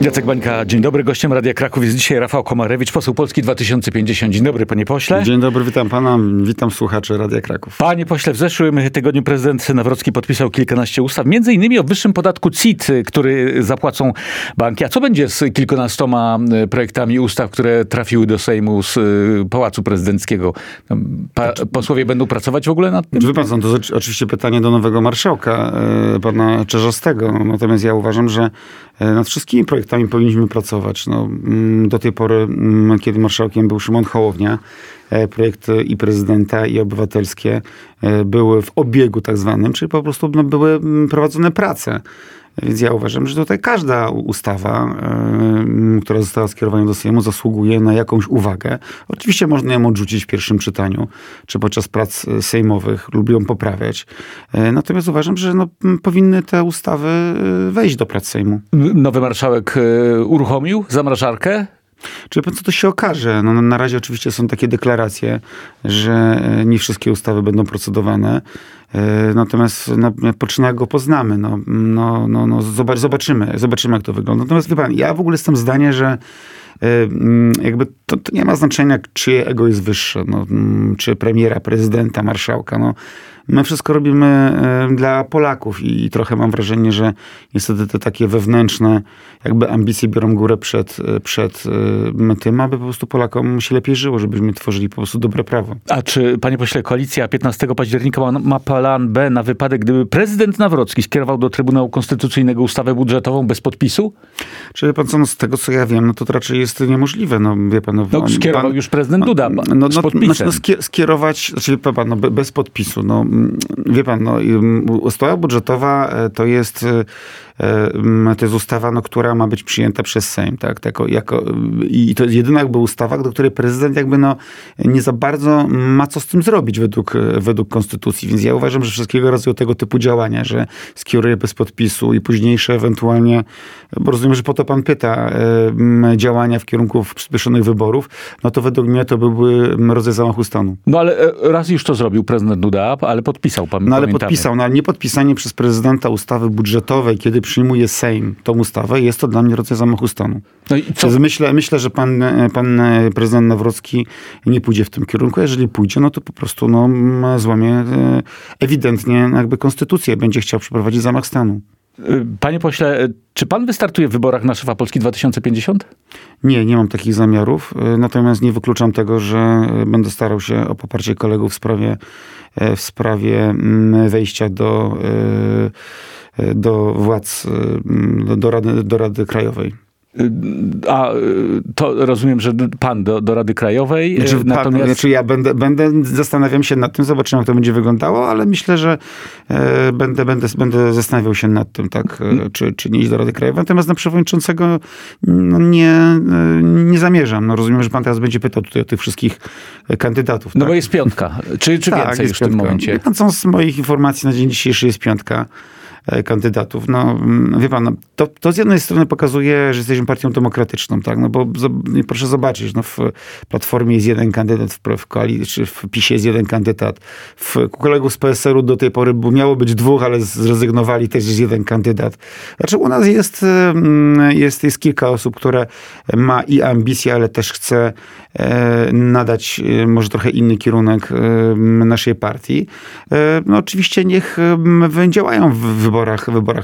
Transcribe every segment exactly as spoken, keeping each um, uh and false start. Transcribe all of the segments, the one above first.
Jacek Bańka, dzień dobry. Gościem Radia Kraków jest dzisiaj Rafał Komarewicz, poseł Polski dwa tysiące pięćdziesiąt. Dzień dobry, panie pośle. Dzień dobry, witam pana, witam słuchaczy Radia Kraków. Panie pośle, w zeszłym tygodniu prezydent Nawrocki podpisał kilkanaście ustaw, między innymi o wyższym podatku C I T, który zapłacą banki. A co będzie z kilkunastoma projektami ustaw, które trafiły do Sejmu z Pałacu Prezydenckiego? Pa, posłowie będą pracować w ogóle nad tym? Wie pan co, to jest oczywiście pytanie do nowego marszałka, pana Czarzastego. Natomiast ja uważam, że nad wszystkimi projektami powinniśmy pracować. No, do tej pory, kiedy marszałkiem był Szymon Hołownia, projekty i prezydenta, i obywatelskie były w obiegu tak zwanym, czyli po prostu no, były prowadzone prace. Więc ja uważam, że tutaj każda ustawa, yy, która została skierowana do Sejmu, zasługuje na jakąś uwagę. Oczywiście można ją odrzucić w pierwszym czytaniu, czy podczas prac sejmowych, lub ją poprawiać. Yy, natomiast uważam, że no, powinny te ustawy wejść do prac Sejmu. Nowy marszałek yy, uruchomił zamrażarkę? Czy co to się okaże? No, na razie oczywiście są takie deklaracje, że nie wszystkie ustawy będą procedowane. Natomiast no, poczyna jak go poznamy. No, no, no, no, zobacz, zobaczymy, zobaczymy, jak to wygląda. Natomiast wie pan, ja w ogóle jestem zdania, że jakby to, to nie ma znaczenia, czyje ego jest wyższe. No, czy premiera, prezydenta, marszałka. No, my wszystko robimy dla Polaków i trochę mam wrażenie, że niestety te takie wewnętrzne jakby ambicje biorą górę przed, przed tym, aby po prostu Polakom się lepiej żyło, żebyśmy tworzyli po prostu dobre prawo. A czy, panie pośle, koalicja piętnastego października ma, ma plan B na wypadek, gdyby prezydent Nawrocki skierował do Trybunału Konstytucyjnego ustawę budżetową bez podpisu? Czy wie pan co, no z tego co ja wiem, no to raczej jest niemożliwe. No, wie pan, no, no skierował pan, już prezydent Duda no, no, z no, podpisem. Znaczy, no skierować, znaczy, wie pan, no, bez podpisu. No, wie pan, no, ustawa budżetowa to jest, to jest ustawa, no, która ma być przyjęta przez Sejm. Tak? Tako, jako, I to jest jedyna jakby ustawa, do której prezydent jakby no, nie za bardzo ma co z tym zrobić według, według konstytucji. Więc ja uważam, że wszystkiego rodzaju tego typu działania, że skieruje bez podpisu i późniejsze ewentualnie, bo rozumiem, że po to pan pyta, działania w kierunku przyspieszonych wyborów, no to według mnie to byłby rodzaj zamachu stanu. No ale raz już to zrobił prezydent Duda, ale podpisał pan. No ale pamiętamy. podpisał, no ale nie podpisanie przez prezydenta ustawy budżetowej, kiedy przyjmuje Sejm tą ustawę, jest to dla mnie rodzaj zamachu stanu. No i co? Myślę, myślę, że pan, pan prezydent Nawrocki nie pójdzie w tym kierunku. Jeżeli pójdzie, no to po prostu no, złamie ewidentnie jakby konstytucję. Będzie chciał przeprowadzić zamach stanu. Panie pośle, czy pan wystartuje w wyborach na szefa Polski dwa tysiące pięćdziesiąt? Nie, nie mam takich zamiarów. Natomiast nie wykluczam tego, że będę starał się o poparcie kolegów w sprawie, w sprawie wejścia do, do władz, do Rady, do Rady Krajowej. A to rozumiem, że pan do, do Rady Krajowej. Znaczy, natomiast... pan, znaczy ja będę, będę, zastanawiam się nad tym, zobaczymy, jak to będzie wyglądało, ale myślę, że e, będę, będę, będę zastanawiał się nad tym, tak, e, czy, czy nie iść do Rady Krajowej. Natomiast na przewodniczącego no, nie, e, nie zamierzam. No, rozumiem, że pan teraz będzie pytał tutaj o tych wszystkich kandydatów. No tak? bo jest piątka. Czy, czy tak, więcej już piątka. w tym momencie? Pan co, z moich informacji na dzień dzisiejszy jest piątka kandydatów. No, wie pan, no, to, to z jednej strony pokazuje, że jesteśmy partią demokratyczną, tak? No bo z, proszę zobaczyć, no, w Platformie jest jeden kandydat, w, w koalicji, czy w PiSie jest jeden kandydat. W kolegów z P S L u do tej pory miało być dwóch, ale zrezygnowali, też jest jeden kandydat. Znaczy u nas jest, jest, jest kilka osób, które ma i ambicje, ale też chce nadać może trochę inny kierunek naszej partii. No oczywiście niech działają w wyborach, wyborach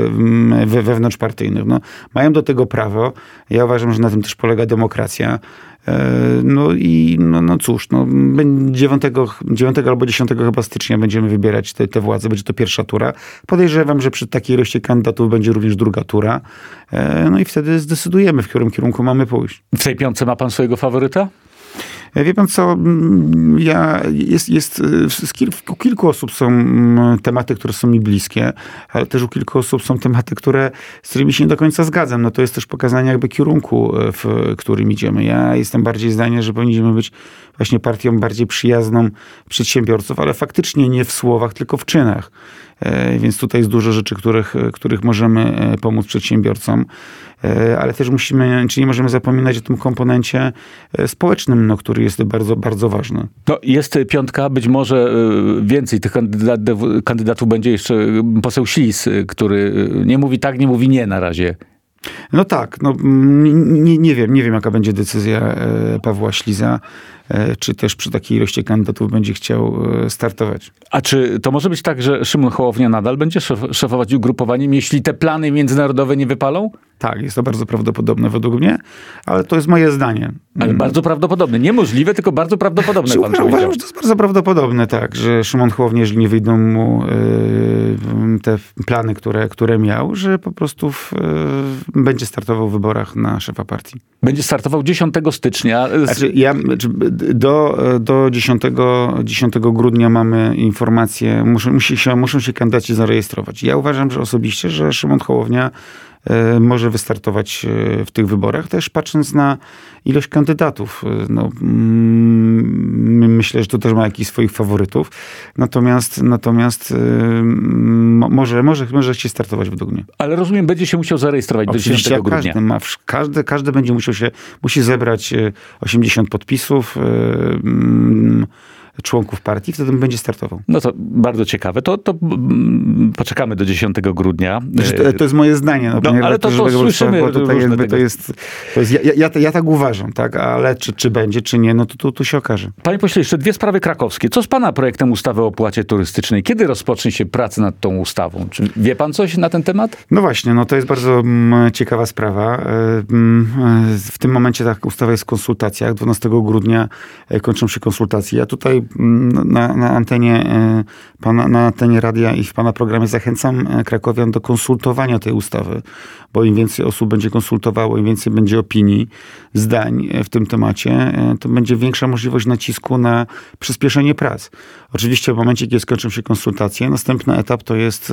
wewnątrzpartyjnych. No, mają do tego prawo. Ja uważam, że na tym też polega demokracja. No i no, no cóż, no, dziewiątego, dziewiątego albo dziesiątego chyba stycznia będziemy wybierać te, te władze. Będzie to pierwsza tura. Podejrzewam, że przy takiej ilości kandydatów będzie również druga tura. No i wtedy zdecydujemy, w którym kierunku mamy pójść. W tej piątce ma pan swojego faworyta? Wie pan co, ja, jest, jest, u kilku osób są tematy, które są mi bliskie, ale też u kilku osób są tematy, które, z którymi się nie do końca zgadzam. No to jest też pokazanie jakby kierunku, w którym idziemy. Ja jestem bardziej zdania, że powinniśmy być właśnie partią bardziej przyjazną przedsiębiorców, ale faktycznie nie w słowach, tylko w czynach. Więc tutaj jest dużo rzeczy, których, których możemy pomóc przedsiębiorcom, ale też musimy, czy nie możemy zapominać o tym komponencie społecznym, no, który jest bardzo, bardzo ważny. No, jest piątka, być może więcej tych kandydatów, kandydatów będzie jeszcze poseł Ślis, który nie mówi tak, nie mówi nie na razie. No tak, no, nie, nie wiem, nie wiem jaka będzie decyzja Pawła Śliza, czy też przy takiej ilości kandydatów będzie chciał startować. A czy to może być tak, że Szymon Hołownia nadal będzie szef- szefować ugrupowaniem, jeśli te plany międzynarodowe nie wypalą? Tak, jest to bardzo prawdopodobne według mnie, ale to jest moje zdanie. Ale bardzo prawdopodobne. Niemożliwe, tylko bardzo prawdopodobne. Pan uważam, uważam, że to jest bardzo prawdopodobne, tak, że Szymon Hołownia, jeżeli nie wyjdą mu yy, te plany, które, które miał, że po prostu w, yy, będzie startował w wyborach na szefa partii. Będzie startował dziesiątego stycznia. Znaczy, ja, do, do dziesiątego grudnia mamy informację, muszą, musi się, muszą się kandydaci zarejestrować. Ja uważam, że osobiście, że Szymon Hołownia może wystartować w tych wyborach, też patrząc na ilość kandydatów. No, myślę, że to też ma jakichś swoich faworytów. Natomiast, natomiast może, może, może się startować według mnie. Ale rozumiem, będzie się musiał zarejestrować Oczywiście, do dziesiątego grudnia. Każdy, ma, każdy, każdy będzie musiał się, musi zebrać osiemdziesiąt podpisów, członków partii, wtedy będzie startował. No to bardzo ciekawe. To, to mm, poczekamy do dziesiątego grudnia. To, to jest moje zdanie. No, no, ale to, to słyszymy bo tutaj jakby to jest, to jest ja, ja, ja tak uważam, tak? Ale czy, czy będzie, czy nie, no to tu, tu się okaże. Panie pośle, jeszcze dwie sprawy krakowskie. Co z pana projektem ustawy o opłacie turystycznej? Kiedy rozpocznie się praca nad tą ustawą? Czy wie pan coś na ten temat? No właśnie, no to jest bardzo mm, ciekawa sprawa. Mm, w tym momencie ta ustawa jest w konsultacjach. dwunastego grudnia kończą się konsultacje. Ja tutaj Na, na, antenie, pana, na antenie radia i w pana programie zachęcam krakowian do konsultowania tej ustawy, bo im więcej osób będzie konsultowało, im więcej będzie opinii, zdań w tym temacie, to będzie większa możliwość nacisku na przyspieszenie prac. Oczywiście w momencie, kiedy skończą się konsultacje, następny etap to jest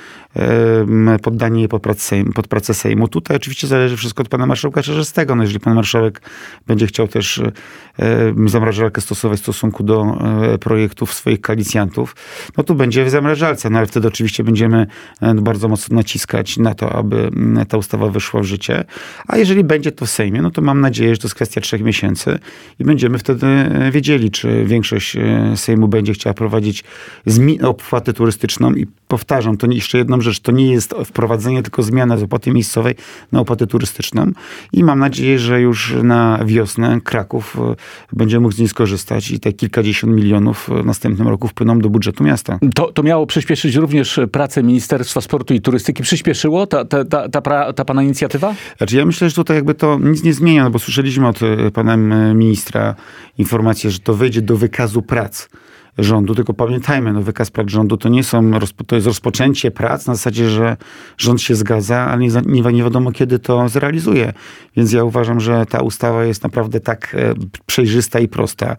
poddanie je pod pracę Sejmu. Pod pracę Sejmu. Tutaj oczywiście zależy wszystko od pana marszałka Czarzastego. No jeżeli pan marszałek będzie chciał też zamrażalkę stosować w stosunku do projektów swoich koalicjantów, no to będzie w zamrażalce. No ale wtedy oczywiście będziemy bardzo mocno naciskać na to, aby ta ustawa wyszła w życie. A jeżeli będzie to w Sejmie, no to mam nadzieję, że to jest kwestia trzech miesięcy i będziemy wtedy wiedzieli, czy większość Sejmu będzie chciała prowadzić opłatę turystyczną. I powtarzam, to jeszcze jedną rzecz, to nie jest wprowadzenie, tylko zmiana z opłaty miejscowej na opłatę turystyczną. I mam nadzieję, że już na wiosnę Kraków będzie mógł z niej skorzystać i te kilkadziesiąt milionów w następnym roku wpłyną do budżetu miasta. To, to miało przyspieszyć również pracę Ministerstwa Sportu i Turystyki. Przyspieszyło ta, ta, ta, ta, pra, ta pana inicjatywa? Znaczy ja myślę, że tutaj jakby to nic nie zmienia, no bo słyszeliśmy od pana ministra informację, że to wejdzie do wykazu prac rządu, tylko pamiętajmy, no wykaz prac rządu to nie są, to jest rozpoczęcie prac na zasadzie, że rząd się zgadza, ale nie, nie, nie wiadomo kiedy to zrealizuje. Więc ja uważam, że ta ustawa jest naprawdę tak przejrzysta i prosta.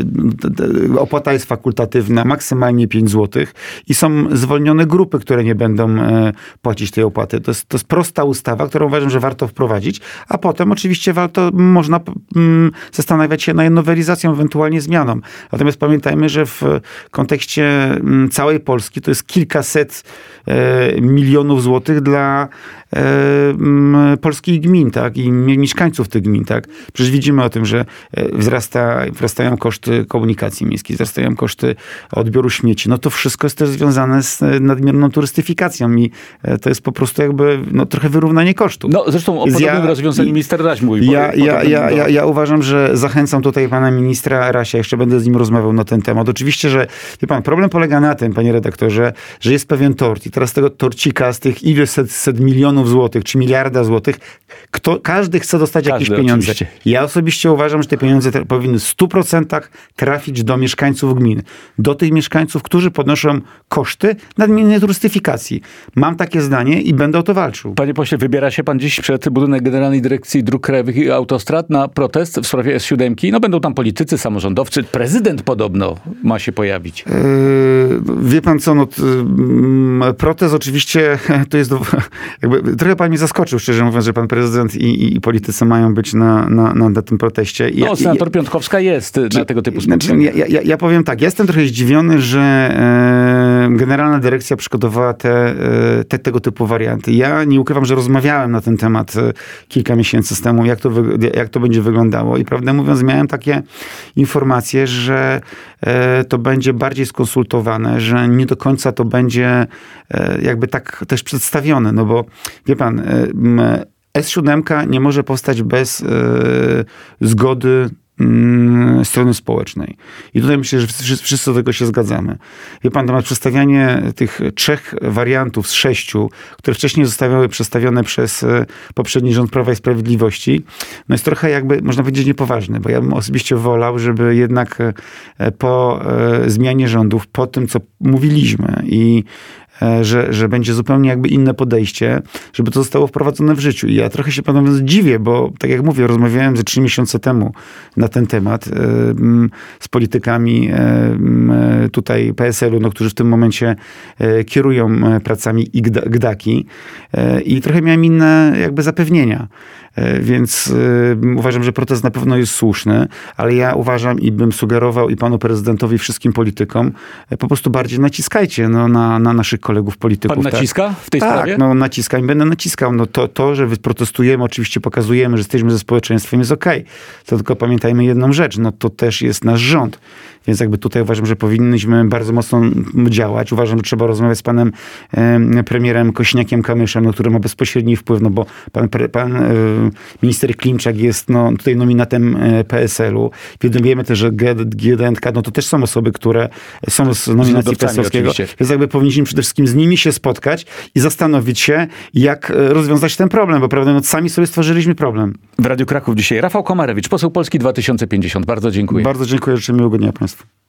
Opłata jest fakultatywna, maksymalnie pięć złotych i są zwolnione grupy, które nie będą płacić tej opłaty. To jest, to jest prosta ustawa, którą uważam, że warto wprowadzić, a potem oczywiście warto, można zastanawiać się nad nowelizacją, ewentualnie zmianą. Natomiast pamiętajmy, że w w kontekście całej Polski to jest kilkaset e, milionów złotych dla e, m, polskich gmin, tak? I mieszkańców tych gmin, tak? Przecież widzimy o tym, że wzrasta, wzrastają koszty komunikacji miejskiej, wzrastają koszty odbioru śmieci. No to wszystko jest też związane z nadmierną turystyfikacją i to jest po prostu jakby no, trochę wyrównanie kosztów. No zresztą o podobnym ja, rozwiązaniu minister Raś mówi. Ja, ja, ja, ja, ja uważam, że zachęcam tutaj pana ministra Rasia, jeszcze będę z nim rozmawiał na ten temat. Oczywiście, że wie pan, problem polega na tym, panie redaktorze, że jest pewien tort i teraz tego torcika z tych ileś set, set milionów złotych, czy miliarda złotych, kto, każdy chce dostać każdy, jakieś pieniądze. Oczywiście. Ja osobiście uważam, że te pieniądze te, powinny w stu procentach trafić do mieszkańców gmin. Do tych mieszkańców, którzy podnoszą koszty nadmiernej turystyfikacji. Mam takie zdanie i będę o to walczył. Panie pośle, wybiera się pan dziś przed budynek Generalnej Dyrekcji Dróg Krajowych i Autostrad na protest w sprawie S siedem. No będą tam politycy, samorządowcy, prezydent podobno ma się pojawić. Yy, wie pan co, no, yy, protest oczywiście to jest, jakby, trochę pan mnie zaskoczył, szczerze mówiąc, że pan prezydent i, i, i politycy mają być na, na, na, na tym proteście. No, ja, senator ja, Piątkowska jest czy, na tego typu spotkaniach. Znaczy, ja, ja, ja powiem tak, ja jestem trochę zdziwiony, że e, Generalna Dyrekcja przygotowała te, te, tego typu warianty. Ja nie ukrywam, że rozmawiałem na ten temat kilka miesięcy temu, jak to, jak to będzie wyglądało i prawdę mówiąc miałem takie informacje, że e, to będzie bardziej skonsultowane, że nie do końca to będzie e, jakby tak też przedstawione, no bo wie pan, e, S siedem nie może powstać bez e, zgody strony społecznej. I tutaj myślę, że wszyscy, wszyscy do tego się zgadzamy. Wie pan, temat przedstawianie tych trzech wariantów z sześciu, które wcześniej zostały przedstawione przez poprzedni rząd Prawa i Sprawiedliwości, no jest trochę jakby, można powiedzieć, niepoważne, bo ja bym osobiście wolał, żeby jednak po zmianie rządów, po tym, co mówiliśmy i Że, że będzie zupełnie jakby inne podejście, żeby to zostało wprowadzone w życiu. I ja trochę się panu dziwię, bo tak jak mówię, rozmawiałem ze trzy miesiące temu na ten temat z politykami tutaj P S L-u, no, którzy w tym momencie kierują pracami GDAKi i trochę miałem inne jakby zapewnienia. Więc uważam, że protest na pewno jest słuszny, ale ja uważam i bym sugerował i panu prezydentowi, i wszystkim politykom, po prostu bardziej naciskajcie no, na, na naszych kolegów polityków. Pan naciska tak? w tej tak, sprawie? Tak, no naciskam i będę naciskał. No to, to, że protestujemy, oczywiście pokazujemy, że jesteśmy ze społeczeństwem, jest okej. To tylko pamiętajmy jedną rzecz, no to też jest nasz rząd. Więc jakby tutaj uważam, że powinniśmy bardzo mocno działać. Uważam, że trzeba rozmawiać z panem e, premierem Kośniakiem-Kamyszem, no, który ma bezpośredni wpływ, no bo pan, pan e, minister Klimczak jest no, tutaj nominatem e, P S L-u. Wiemy też, że G D N K, no to też są osoby, które są z nominacji P S L-owskiego. Więc jakby powinniśmy przede wszystkim z nimi się spotkać i zastanowić się, jak rozwiązać ten problem, bo prawda, no, sami sobie stworzyliśmy problem. W Radiu Kraków dzisiaj Rafał Komarewicz, poseł Polski dwa tysiące pięćdziesiąt. Bardzo dziękuję. Bardzo dziękuję, życzę miłego dnia państwu.